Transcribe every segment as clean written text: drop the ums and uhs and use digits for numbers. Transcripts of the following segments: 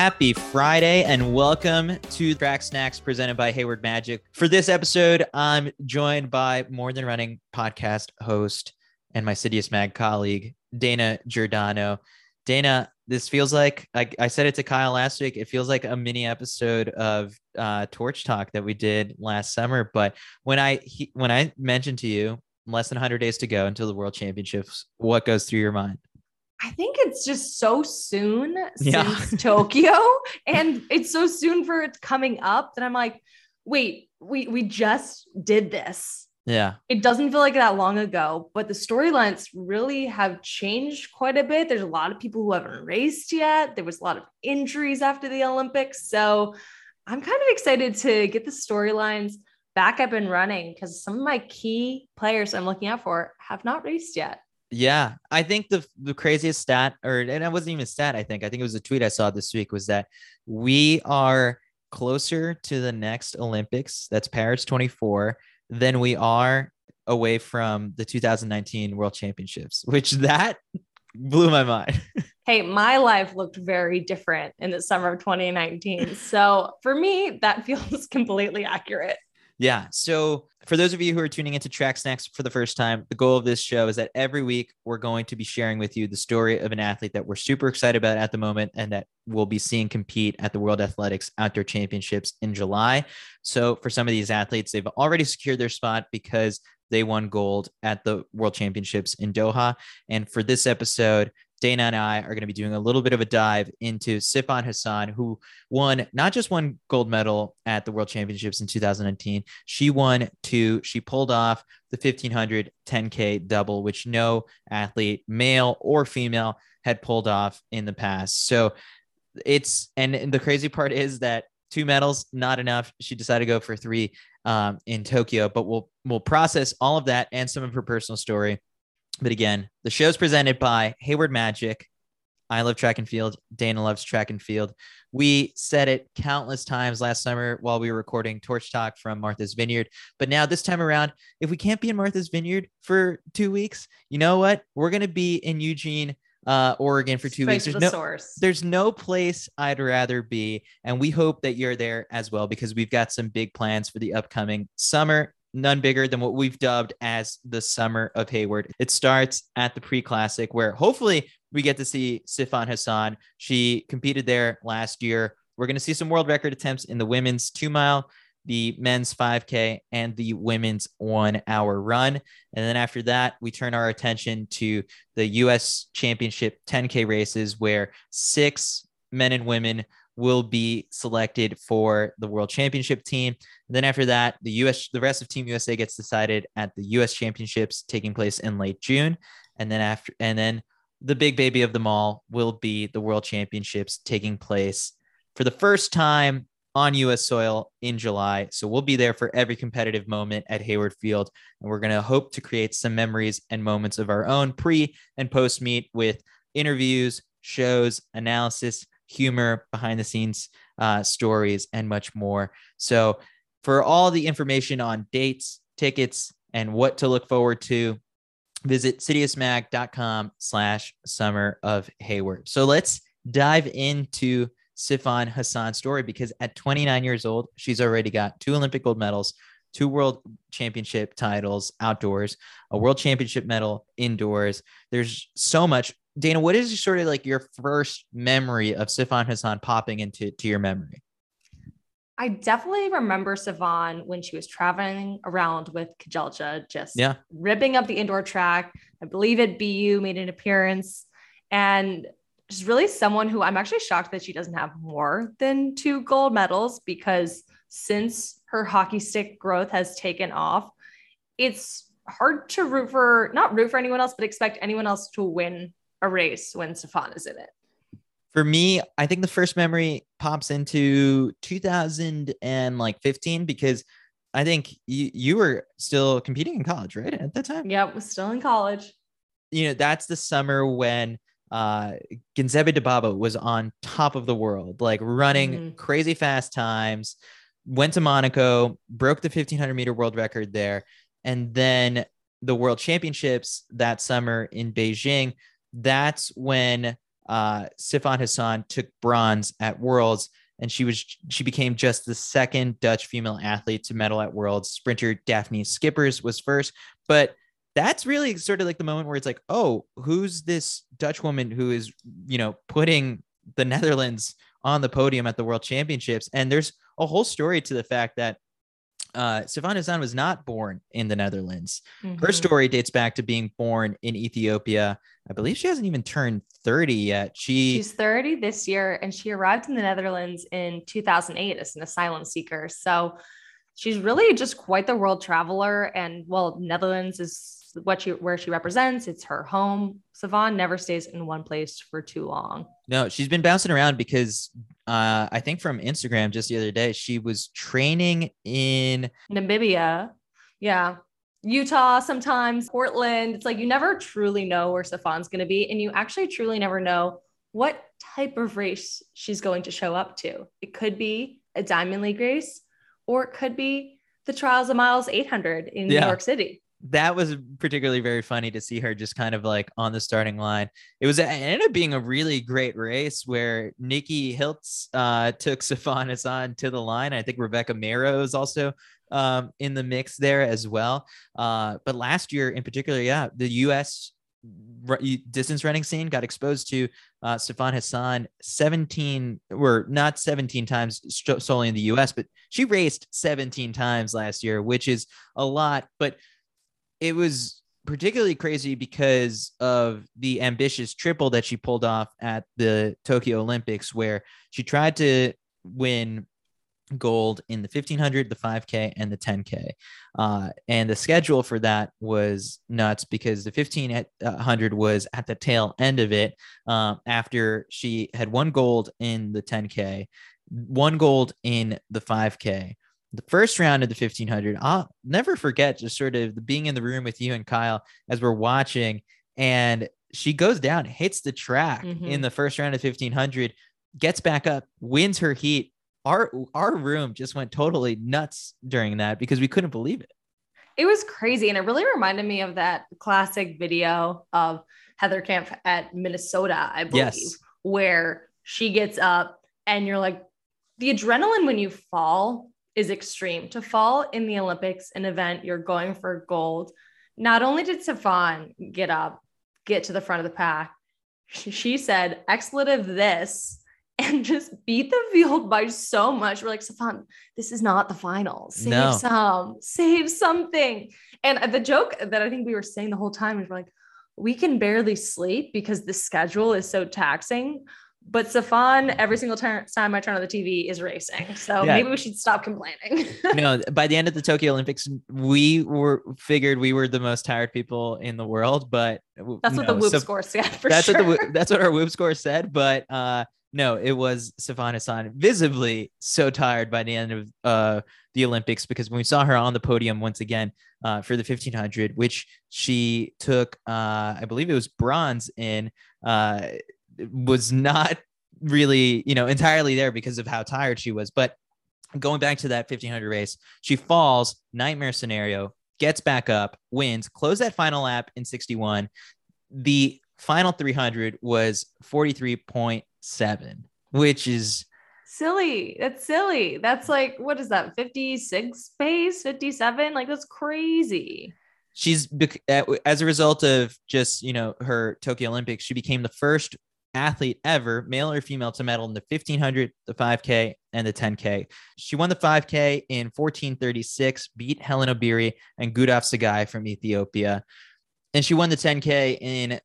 Happy Friday and welcome to Track Snacks presented by Hayward Magic. For this episode, I'm joined by More Than Running podcast host and my Sidious Mag colleague, Dana Giordano. Dana, this feels like, I said it to Kyle last week, it feels like a mini episode of Torch Talk that we did last summer. But when I mentioned to you less than 100 days to go until the World Championships, what goes through your mind? I think it's just so soon since Yeah. Tokyo, and it's so soon for it coming up that I'm like, wait, we just did this. Yeah. It doesn't feel like that long ago, but the storylines really have changed quite a bit. There's a lot of people who haven't raced yet. There was a lot of injuries after the Olympics. So I'm kind of excited to get the storylines back up and running because some of my key players I'm looking out for have not raced yet. Yeah, I think the craziest stat, and it wasn't even a stat, I think it was a tweet I saw this week, was that we are closer to the next Olympics, that's Paris 24, than we are away from the 2019 World Championships, which that blew my mind. Hey, my life looked very different in the summer of 2019. So for me, that feels completely accurate. Yeah. So for those of you who are tuning into Track Snacks for the first time, the goal of this show is that every week we're going to be sharing with you the story of an athlete that we're super excited about at the moment and that we'll be seeing compete at the World Athletics Outdoor Championships in July. So for some of these athletes, they've already secured their spot because they won gold at the World Championships in Doha. And for this episode, Dana and I are going to be doing a little bit of a dive into Sifan Hassan, who won not just one gold medal at the World Championships in 2019. She won two. She pulled off the 1500 10K double, which no athlete, male or female, had pulled off in the past. So and the crazy part is that 2 medals, not enough. She decided to go for 3 in Tokyo, but we'll process all of that and some of her personal story. But again, the show's presented by Hayward Magic. I love track and field. Dana loves track and field. We said it countless times last summer while we were recording Torch Talk from Martha's Vineyard. But now this time around, if we can't be in Martha's Vineyard for 2 weeks, you know what? We're going to be in Eugene, Oregon for 2 weeks. There's no place I'd rather be. And we hope that you're there as well, because we've got some big plans for the upcoming summer. None bigger than what we've dubbed as the Summer of Hayward. It starts at the Pre-Classic, where hopefully we get to see Sifan Hassan. She competed there last year. We're going to see some world record attempts in the women's 2-mile, the men's 5K, and the women's 1-hour run. And then after that, we turn our attention to the U.S. Championship 10K races, where 6 men and women will be selected for the World Championship team. And then after that, the rest of Team USA gets decided at the US Championships taking place in late June. And then the big baby of them all will be the World Championships taking place for the first time on US soil in July. So we'll be there for every competitive moment at Hayward Field. And we're going to hope to create some memories and moments of our own pre and post meet with interviews, shows, analysis, humor, behind the scenes stories, and much more. So for all the information on dates, tickets, and what to look forward to, visit sidiousmag.com/summer of Hayward. So let's dive into Sifan Hassan's story, because at 29 years old, she's already got 2 Olympic gold medals, 2 world championship titles outdoors, a world championship medal indoors. There's so much. Dana, what is sort of like your first memory of Sifan Hassan popping into your memory? I definitely remember Sifan when she was traveling around with Kejelcha, just ripping up the indoor track. I believe at BU made an appearance, and she's really someone who I'm actually shocked that she doesn't have more than 2 gold medals, because since her hockey stick growth has taken off, it's hard to not root for anyone else, but expect anyone else to win a race when Sifan is in it. For me, I think the first memory pops into 2015, because I think you were still competing in college, right? At that time? Yeah, I was still in college. You know, that's the summer when Genzebe Dibaba was on top of the world, like running crazy fast times, went to Monaco, broke the 1500 meter world record there. And then the World Championships that summer in Beijing, that's when Sifan Hassan took bronze at Worlds, and she became just the second Dutch female athlete to medal at Worlds. Sprinter Daphne Schippers was first, but that's really sort of like the moment where it's like, oh, who's this Dutch woman who is, putting the Netherlands on the podium at the World Championships? And there's a whole story to the fact that Sifan Hassan was not born in the Netherlands. Mm-hmm. Her story dates back to being born in Ethiopia. I believe she hasn't even turned 30 yet. She's 30 this year, and she arrived in the Netherlands in 2008 as an asylum seeker. So she's really just quite the world traveler. And well, Netherlands is where she represents. It's her home. Sifan never stays in one place for too long. No, she's been bouncing around because I think from Instagram just the other day, she was training in Namibia. Yeah. Utah, sometimes Portland. It's like, you never truly know where Sifan's going to be. And you actually truly never know what type of race she's going to show up to. It could be a Diamond League race, or it could be the Trials of Miles 800 in New York City. That was particularly very funny to see her just kind of like on the starting line. It ended up being a really great race where Nikki Hiltz took Sifan Hassan to the line. I think Rebecca Mero is also in the mix there as well. But last year in particular, the U.S. distance running scene got exposed to Sifan Hassan 17 times solely in the U.S., but she raced 17 times last year, which is a lot. But it was particularly crazy because of the ambitious triple that she pulled off at the Tokyo Olympics, where she tried to win gold in the 1500, the 5K, and the 10K. And the schedule for that was nuts because the 1500 was at the tail end of it, after she had won gold in the 10K, won gold in the 5K. The first round of the 1500, I'll never forget just sort of being in the room with you and Kyle as we're watching, and she goes down, hits the track in the first round of 1500, gets back up, wins her heat. Our room just went totally nuts during that because we couldn't believe it. It was crazy. And it really reminded me of that classic video of Heather Camp at Minnesota, I believe, where she gets up and you're like, the adrenaline when you fall is extreme. To fall in the Olympics, an event you're going for gold. Not only did Sifan get to the front of the pack, she said expletive this and just beat the field by so much. We're like, Sifan, this is not the final. Save something. And the joke that I think we were saying the whole time is we're like, we can barely sleep because the schedule is so taxing. But Sifan, every single time I turn on the TV, is racing. So maybe we should stop complaining. By the end of the Tokyo Olympics, we figured we were the most tired people in the world. But that's what the Whoop score said. That's what our Whoop score said. But no, it was Sifan Hassan visibly so tired by the end of the Olympics, because when we saw her on the podium once again for the 1500, which she took, I believe it was bronze in. Was not really, entirely there because of how tired she was. But going back to that 1500 race, she falls, nightmare scenario, gets back up, wins, closed that final lap in 61. The final 300 was 43.7, which is silly. That's silly. That's like, what is that? 56 pace, 57? Like, that's crazy. She's, as a result of just, her Tokyo Olympics, she became the first athlete ever, male or female, to medal in the 1500, the 5K, and the 10K. She won the 5K in 14:36, beat Helen Obiri and Gudaf Sagai from Ethiopia. And she won the 10K in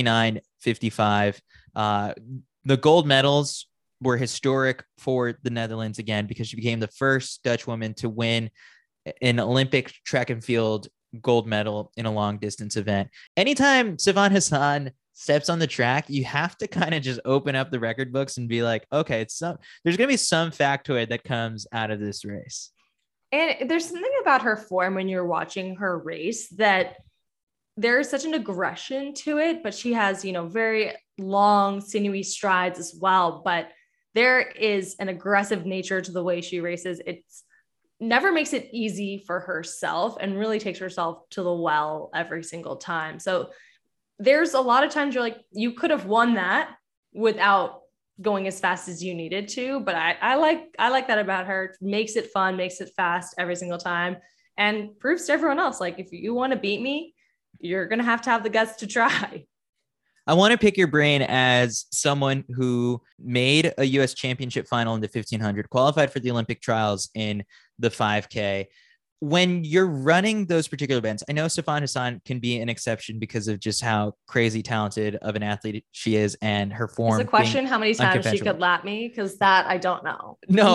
29:55. The gold medals were historic for the Netherlands again, because she became the first Dutch woman to win an Olympic track and field gold medal in a long distance event. Anytime Sifan Hassan steps on the track, you have to kind of just open up the record books and be like, okay, there's going to be some factoid that comes out of this race. And there's something about her form when you're watching her race that there's such an aggression to it, but she has, very long, sinewy strides as well. But there is an aggressive nature to the way she races. It's never makes it easy for herself and really takes herself to the well every single time. So there's a lot of times you're like, you could have won that. without going as fast as you needed to. But I like that about her. Makes it fun, makes it fast every single time, and proves to everyone else, like, if you want to beat me, you're going to have the guts to try. I want to pick your brain as someone who made a U.S. championship final in the 1500, qualified for the Olympic trials in the 5K. When you're running those particular events, I know Sifan Hassan can be an exception because of just how crazy talented of an athlete she is and her form. Is the question how many times she could lap me? Because that I don't know. No,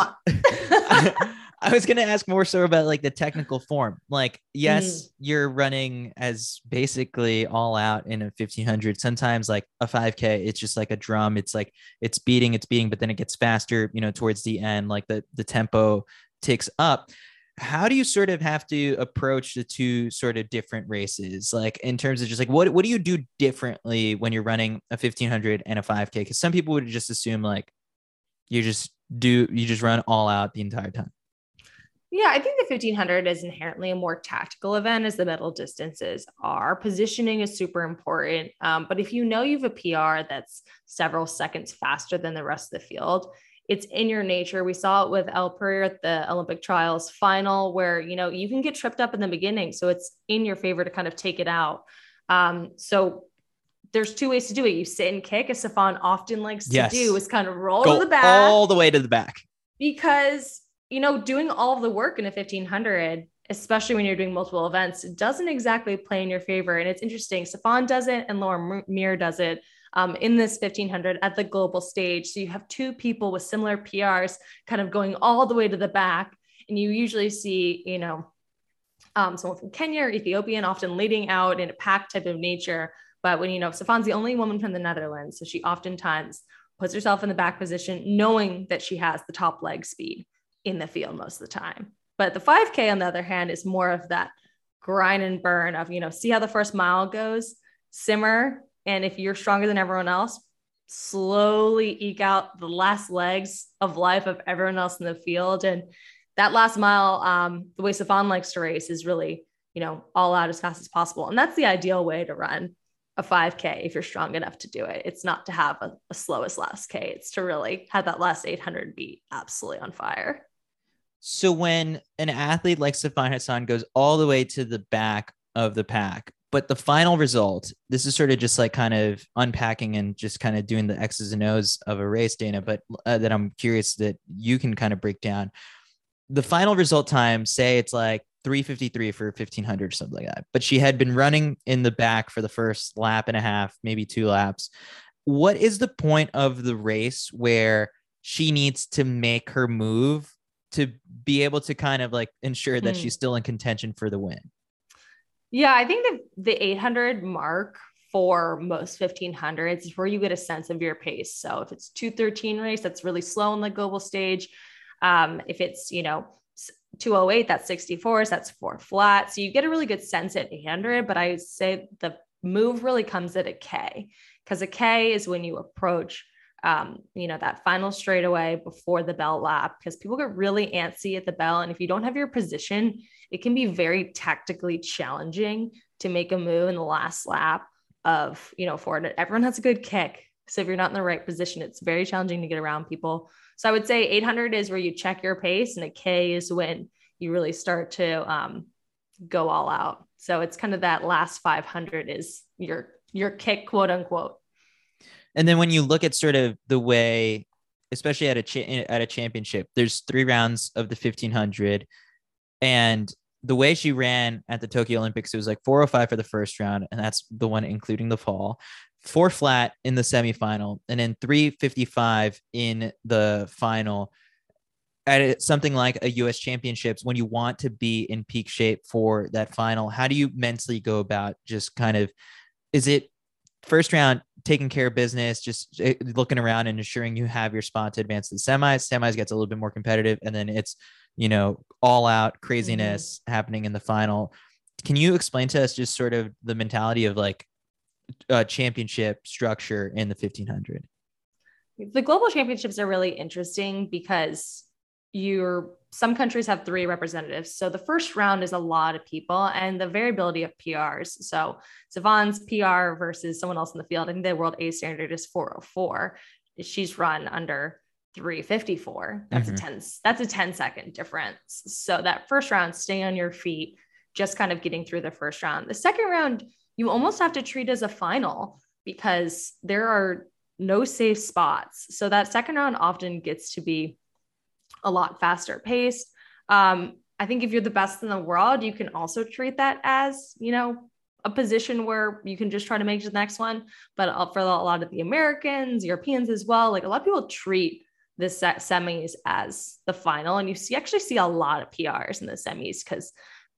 maybe I was going to ask more so about like the technical form. Like, yes, you're running as basically all out in a 1500. Sometimes like a 5K, it's just like a drum. It's like, it's beating, but then it gets faster, towards the end, like the tempo ticks up. How do you sort of have to approach the two sort of different races? Like in terms of just like, what do you do differently when you're running a 1500 and a 5K? Because some people would just assume like you just run all out the entire time. Yeah, I think the 1500 is inherently a more tactical event as the middle distances are. Positioning is super important. But if you know you have a PR that's several seconds faster than the rest of the field, it's in your nature. We saw it with El Pereira at the Olympic trials final where, you can get tripped up in the beginning. So it's in your favor to kind of take it out. So there's two ways to do it. You sit and kick, as Sifan often likes to do, is kind of roll to the back. All the way to the back. Because doing all of the work in a 1500, especially when you're doing multiple events, it doesn't exactly play in your favor. And it's interesting. Sifan does it and Laura Muir does it in this 1500 at the global stage. So you have two people with similar PRs kind of going all the way to the back. And you usually see, someone from Kenya or Ethiopian often leading out in a pack type of nature. But when, Sifan's the only woman from the Netherlands. So she oftentimes puts herself in the back position, knowing that she has the top leg speed in the field most of the time. But the 5K, on the other hand, is more of that grind and burn of, see how the first mile goes, simmer. And if you're stronger than everyone else, slowly eke out the last legs of life of everyone else in the field. And that last mile, the way Sifan likes to race is really, all out as fast as possible. And that's the ideal way to run a 5K if you're strong enough to do it. It's not to have a slowest last K. It's to really have that last 800 be absolutely on fire. So when an athlete like Sifan Hassan goes all the way to the back of the pack, but the final result, this is sort of just like kind of unpacking and just kind of doing the X's and O's of a race, Dana, but that I'm curious that you can kind of break down. The final result time, say it's like 3:53 for 1500 or something like that, but she had been running in the back for the first lap and a half, maybe 2 laps. What is the point of the race where she needs to make her move to be able to kind of like ensure that she's still in contention for the win? Yeah, I think the 800 mark for most 1500s is where you get a sense of your pace. So if it's 2:13 race, that's really slow on the global stage. If it's, 2:08, that's 64s, that's 4 flat. So you get a really good sense at 800, but I say the move really comes at a K, because a K is when you approach that final straightaway before the bell lap, because people get really antsy at the bell. And if you don't have your position, it can be very tactically challenging to make a move in the last lap of, forward. Everyone has a good kick. So if you're not in the right position, it's very challenging to get around people. So I would say 800 is where you check your pace, and a K is when you really start to go all out. So it's kind of that last 500 is your kick, quote unquote. And then when you look at sort of the way, especially at a championship, there's 3 rounds of the 1500, and the way she ran at the Tokyo Olympics, it was like 4:05 for the first round, and that's the one including the fall, 4 flat in the semifinal, and then 3:55 in the final. At something like a U.S. championships, when you want to be in peak shape for that final, how do you mentally go about just kind of, is it first round taking care of business, just looking around and ensuring you have your spot to advance to the semis gets a little bit more competitive, and then it's, all out craziness happening in the final? Can you explain to us just sort of the mentality of like a championship structure in the 1500? The global championships are really interesting because some countries have 3 representatives. So the first round is a lot of people and the variability of PRs. So Savon's PR versus someone else in the field, I think the world A standard is 404. She's run under 354. That's a 10-second difference. So that first round, stay on your feet, just kind of getting through the first round. The second round, you almost have to treat as a final because there are no safe spots. So that second round often gets to be a lot faster paced. I think if you're the best in the world, you can also treat that as, a position where you can just try to make it to the next one. But for a lot of the Americans, Europeans as well, like a lot of people treat the semis as the final. And you actually see a lot of PRs in the semis because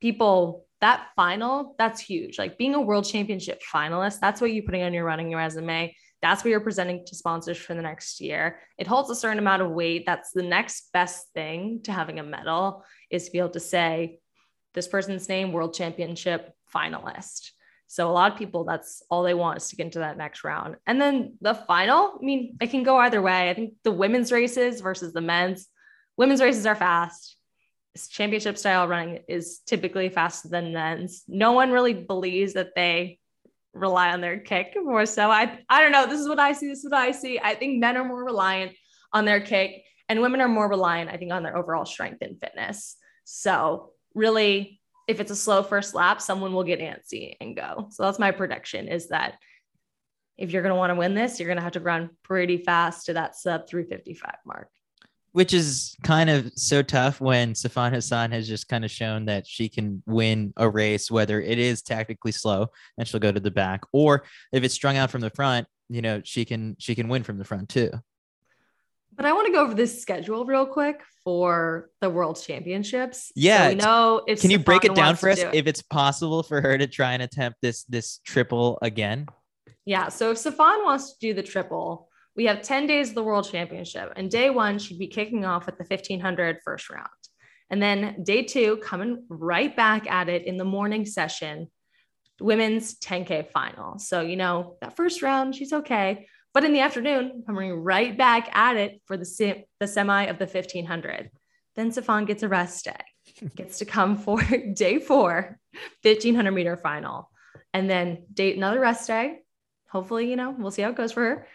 that final, that's huge. Like being a world championship finalist, that's what you're putting on your running resume. That's what you're presenting to sponsors for the next year. It holds a certain amount of weight. That's the next best thing to having a medal, is to be able to say this person's name, world championship finalist. So a lot of people, that's all they want, is to get into that next round. And then the final, I mean, it can go either way. I think the women's races versus the men's. Women's races are fast. Championship style running is typically faster than men's. No one really believes that they rely on their kick more so. I don't know. This is what I see. I think men are more reliant on their kick and women are more reliant, I think, on their overall strength and fitness. So really, if it's a slow first lap, someone will get antsy and go. So that's my prediction, is that if you're going to want to win this, you're going to have to run pretty fast to that sub 355 mark. Which is kind of so tough when Sifan Hassan has just kind of shown that she can win a race, whether it is tactically slow and she'll go to the back, or if it's strung out from the front, she can win from the front too. But I want to go over this schedule real quick for the World Championships. Yeah. So we know if can you break it down for us if it's possible for her to try and attempt this triple again? Yeah. So if Sifan wants to do the triple, we have 10 days of the World Championship, and day 1 she'd be kicking off at the 1500 first round. And then day 2, coming right back at it in the morning session, women's 10K final. So, that first round, she's okay. But in the afternoon, coming right back at it for the semi of the 1500. Then Sifan gets a rest day, gets to come for day 4, 1500 meter final. And then another rest day. Hopefully, we'll see how it goes for her.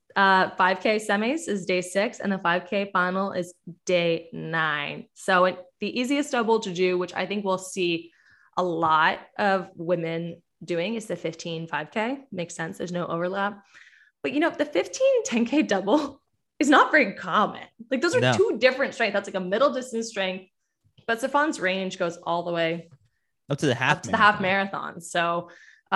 5K semis is day 6, and the 5K final is day 9. So the easiest double to do, which I think we'll see a lot of women doing, is the 15 5K. Makes sense. There's no overlap. But, the 15 10K double is not very common. Like those are 2 different strengths. That's like a middle distance strength, but Sifan's range goes all the way up to the half marathon. So,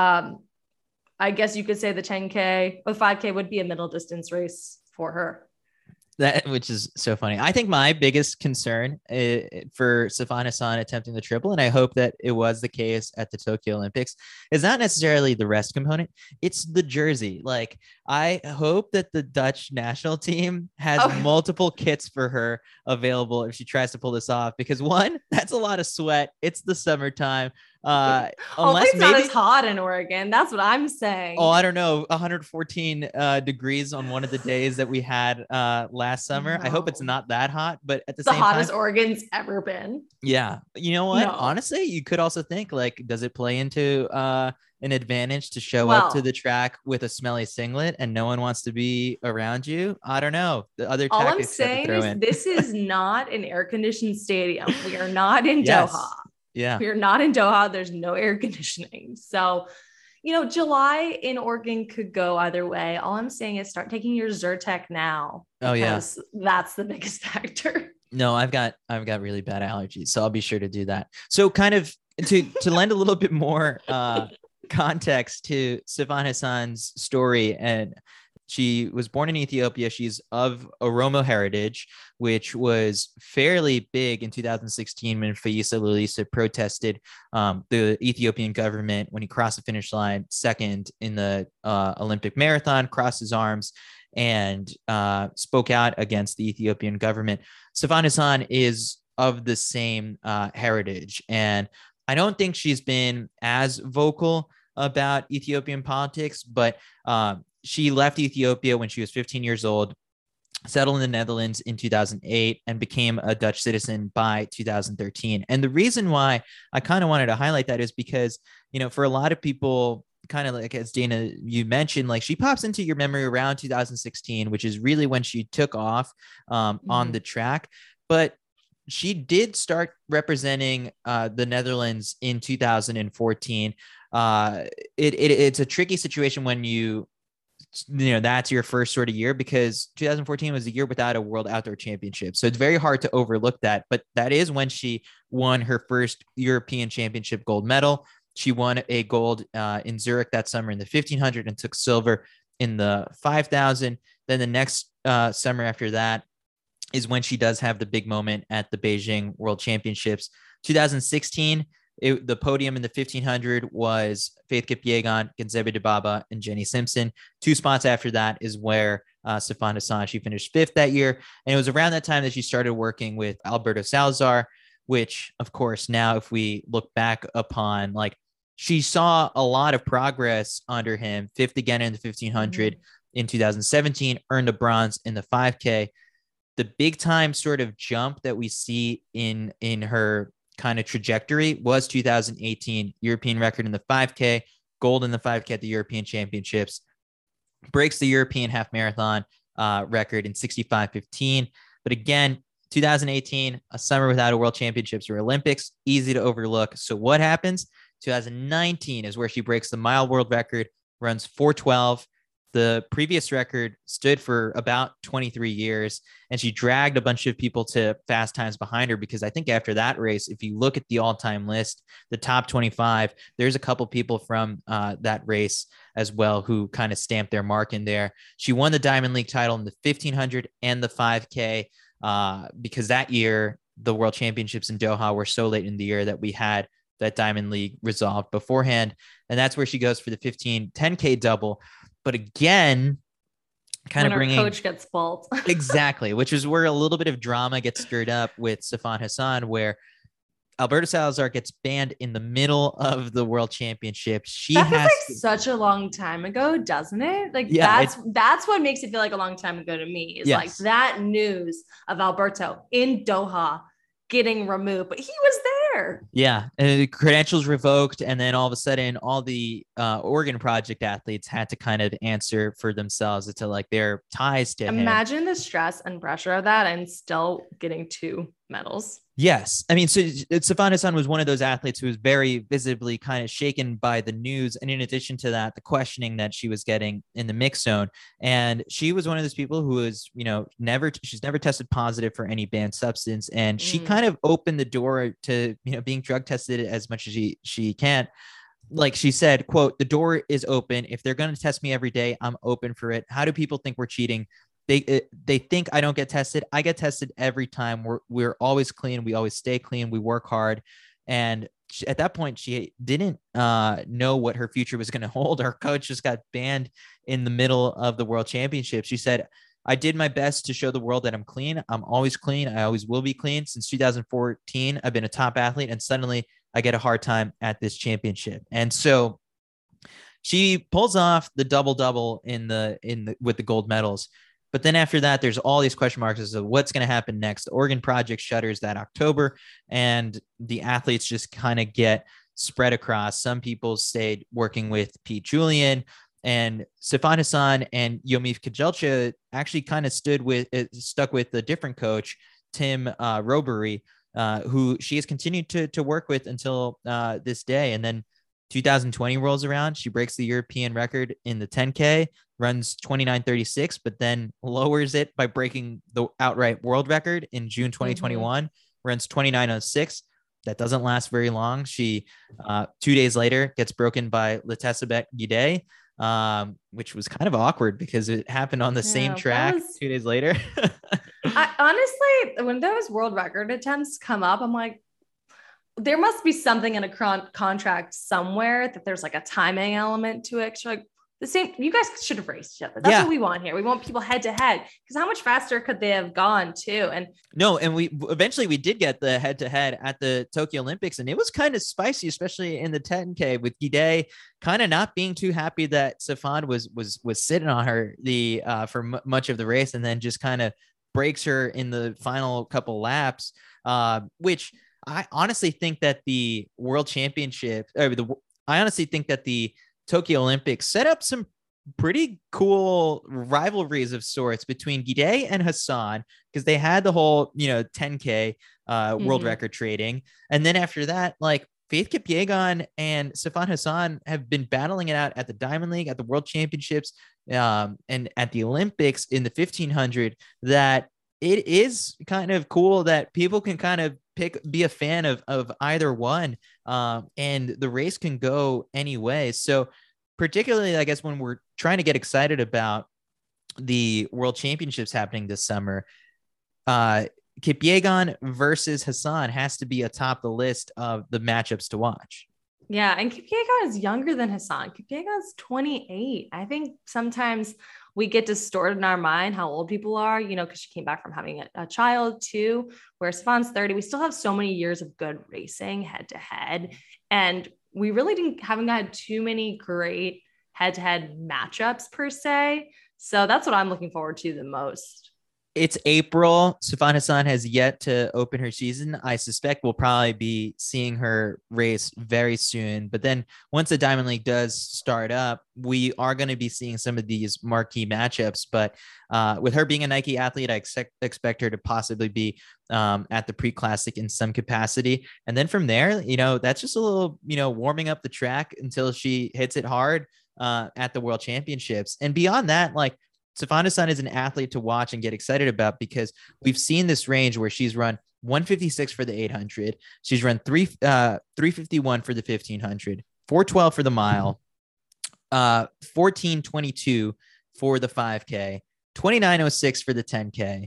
I guess you could say the 10K or 5K would be a middle distance race for her. Which is so funny. I think my biggest concern for Sifan Hassan attempting the triple, and I hope that it was the case at the Tokyo Olympics, is not necessarily the rest component. It's the jersey. Like, I hope that the Dutch national team has multiple kits for her available if she tries to pull this off, because one, that's a lot of sweat. It's the summertime. Unless it's not as hot in Oregon. That's what I'm saying. Oh, I don't know. 114 degrees on one of the days that we had last summer. I hope it's not that hot, but at the same time, the hottest Oregon's ever been. Yeah. You know what? No. Honestly, you could also think, like, does it play into an advantage to show up to the track with a smelly singlet and no one wants to be around you? I don't know. The other all I'm saying is this is not an air-conditioned stadium. We are not in Doha. Yeah. We're not in Doha. There's no air conditioning. So, July in Oregon could go either way. All I'm saying is start taking your Zyrtec now. Oh, yeah. That's the biggest factor. No, I've got really bad allergies, so I'll be sure to do that. So kind of to lend a little bit more context to Sifan Hassan's story, and she was born in Ethiopia. She's of Oromo heritage, which was fairly big in 2016 when Feyisa Lilisa protested the Ethiopian government when he crossed the finish line second in the Olympic marathon, crossed his arms, and spoke out against the Ethiopian government. Sifan Hassan is of the same heritage, and I don't think she's been as vocal about Ethiopian politics, but she left Ethiopia when she was 15 years old settled in the Netherlands in 2008, and became a Dutch citizen by 2013. And the reason why I kind of wanted to highlight that is because, for a lot of people, kind of like as Dana, you mentioned, like she pops into your memory around 2016, which is really when she took off on the track. But she did start representing the Netherlands in 2014. It's a tricky situation when that's your first sort of year, because 2014 was a year without a World Outdoor Championship. So it's very hard to overlook that. But that is when she won her first European Championship gold medal. She won a gold in Zurich that summer in the 1500 and took silver in the 5000. Then the next summer after that is when she does have the big moment at the Beijing World Championships. 2016, the podium in the 1500 was Faith Kipyegon, Genzebe Dibaba, and Jenny Simpson. 2 spots after that is where Sifan Hassan, she finished 5th that year. And it was around that time that she started working with Alberto Salazar, which, of course, now if we look back upon, like, she saw a lot of progress under him. 5th again in the 1500 in 2017, earned a bronze in the 5K. The big time sort of jump that we see in her kind of trajectory was 2018 European record in the 5K, gold in the 5K at the European Championships, breaks the European half marathon record in 65:15. But again, 2018, a summer without a World Championships or Olympics, easy to overlook. So what happens? 2019 is where she breaks the mile world record, runs 4:12. The previous record stood for about 23 years, and she dragged a bunch of people to fast times behind her, because I think after that race, if you look at the all-time list, the top 25, there's a couple people from that race as well who kind of stamped their mark in there. She won the Diamond League title in the 1500 and the 5K because that year, the World Championships in Doha were so late in the year that we had that Diamond League resolved beforehand. And that's where she goes for the 10K double. But again, kind of bringing coach gets pulled. Exactly, which is where a little bit of drama gets stirred up with Sifan Hassan, where Alberto Salazar gets banned in the middle of the World Championships. That feels like such a long time ago, doesn't it? Like, yeah, that's what makes it feel like a long time ago to me, is like that news of Alberto in Doha getting removed, but he was there. Yeah, and credentials revoked, and then all of a sudden, all the Oregon Project athletes had to kind of answer for themselves to like their ties to Imagine the stress and pressure of that, and still getting 2 medals. Yes. I mean, so Sifan Hassan was one of those athletes who was very visibly kind of shaken by the news. And in addition to that, the questioning that she was getting in the mix zone. And she was one of those people who was, she's never tested positive for any banned substance. And she kind of opened the door to, being drug tested as much as she can. Like she said, quote, "The door is open. If they're going to test me every day, I'm open for it. How do people think we're cheating? They think I don't get tested. I get tested every time. We're always clean. We always stay clean. We work hard." And at that point, she didn't know what her future was going to hold. Her coach just got banned in the middle of the World Championship. She said, "I did my best to show the world that I'm clean. I'm always clean. I always will be clean. Since 2014, I've been a top athlete, and suddenly I get a hard time at this championship." And so she pulls off the double-double with the gold medals. But then after that, there's all these question marks as to what's going to happen next. The Oregon Project shutters that October, and the athletes just kind of get spread across. Some people stayed working with Pete Julian, and Sifan Hassan and Yomif Kejelcha actually kind of stuck with a different coach, Tim Robery, who she has continued to work with until this day. And then 2020 rolls around. She breaks the European record in the 10K, runs 29:36, but then lowers it by breaking the outright world record in June 2021, runs 29:06. That doesn't last very long. She 2 days later gets broken by Letesenbet Gidey, which was kind of awkward because it happened on the same track 2 days later. Honestly, when those world record attempts come up, I'm like, there must be something in a contract somewhere that there's like a timing element to it. Like, the same. You guys should have raced each other. That's what we want here. We want people head to head, because how much faster could they have gone too? And we eventually did get the head to head at the Tokyo Olympics, and it was kind of spicy, especially in the 10K, with Gidey kind of not being too happy that Sifan was sitting on her for much of the race, and then just kind of breaks her in the final couple laps, which I honestly think that the World Championship, I honestly think that the Tokyo Olympics set up some pretty cool rivalries of sorts between Gidey and Hassan, because they had the whole, 10K world record trading. And then after that, like, Faith Kipyegon and Sifan Hassan have been battling it out at the Diamond League, at the World Championships, and at the Olympics in the 1500, that it is kind of cool that people can kind of be a fan of either one, and the race can go any way. So particularly, I guess, when we're trying to get excited about the World Championships happening this summer, Kipyegon versus Hassan has to be atop the list of the matchups to watch. Yeah, and Kipyegon is younger than Hassan. Kipyegon's 28. I think sometimes we get distorted in our mind how old people are, because she came back from having a child too, where Sifan's 30. We still have so many years of good racing head to head. And we really haven't had too many great head-to-head matchups per se. So that's what I'm looking forward to the most. It's April. Sifan Hassan has yet to open her season. I suspect we'll probably be seeing her race very soon. But then once the Diamond League does start up, we are going to be seeing some of these marquee matchups. But with her being a Nike athlete, I expect her to possibly be at the pre-classic in some capacity. And then from there, that's just a little, warming up the track until she hits it hard at the World Championships. And beyond that, like, Sifan Hassan is an athlete to watch and get excited about, because we've seen this range where she's run 156 for the 800. She's run 351 for the 1500, 412 for the mile, 1422 for the 5K, 2906 for the 10K,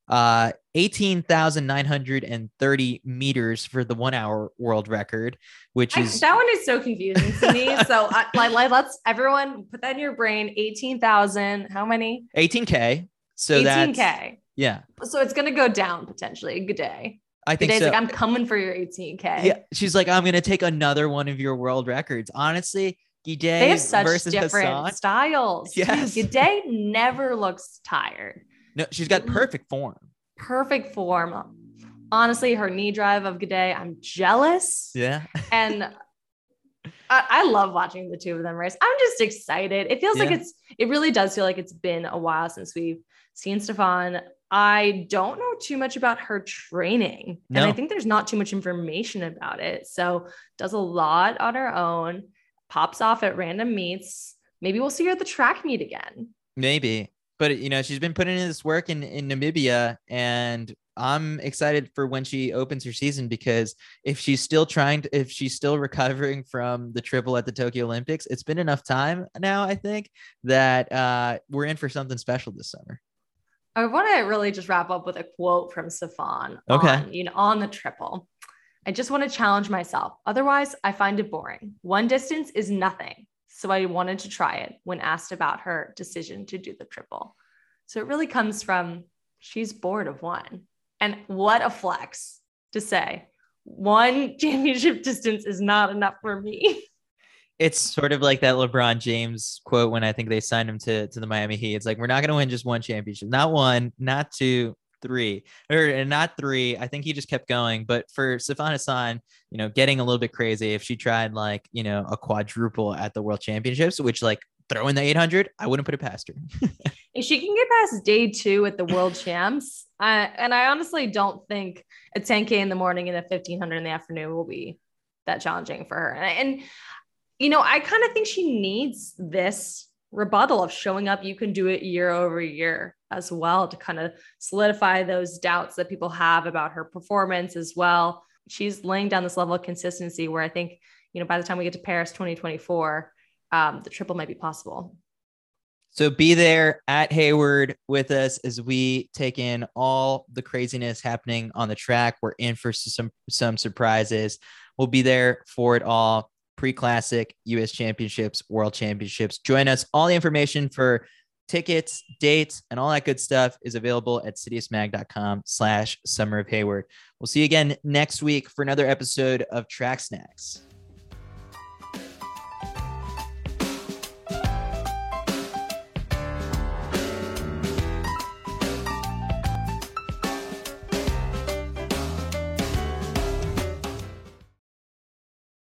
18,930 meters for the 1 hour world record, which is that one is so confusing to me. So let's everyone put that in your brain. 18,000. How many? 18K. So 18K. Yeah. So it's going to go down potentially. Good day. I think so. Like, I'm coming for your 18K. Yeah. She's like, I'm going to take another one of your world records. Honestly, Gidey, they have such versus different Hassan styles. Yes. Gidey never looks tired. No, she's got perfect form. Perfect form. Honestly, her knee drive of Gidey, I'm jealous. Yeah. And I love watching the two of them race. I'm just excited. It feels like it really does feel like it's been a while since we've seen Sifan. I don't know too much about her training. No. And I think there's not too much information about it. So does a lot on her own, pops off at random meets. Maybe we'll see her at the track meet again. Maybe. But, she's been putting in this work in Namibia, and I'm excited for when she opens her season, because if she's still recovering from the triple at the Tokyo Olympics, it's been enough time now, I think, that we're in for something special this summer. I want to really just wrap up with a quote from Sifan on the triple. I just want to challenge myself. Otherwise, I find it boring. One distance is nothing. So I wanted to try it when asked about her decision to do the triple. So it really comes from, she's bored of one. And what a flex to say, one championship distance is not enough for me. It's sort of like that LeBron James quote when I think they signed him to the Miami Heat. It's like, we're not going to win just one championship. Not one, not two, three, or not three. I think he just kept going. But for Sifan Hassan, getting a little bit crazy, if she tried like, a quadruple at the World Championships, which, like, throw in the 800, I wouldn't put it past her. If she can get past day 2 at the World Champs, and I honestly don't think a 10K in the morning and a 1500 in the afternoon will be that challenging for her. And I kind of think she needs this rebuttal of showing up. You can do it year over year as well, to kind of solidify those doubts that people have about her performance as well. She's laying down this level of consistency where I think, by the time we get to Paris 2024, the triple might be possible. So be there at Hayward with us as we take in all the craziness happening on the track. We're in for some surprises. We'll be there for it all. pre-classic, US championships, world championships. Join us. All the information for tickets, dates, and all that good stuff is available at citiusmag.com/Summer of Hayward. We'll see you again next week for another episode of Track Snacks.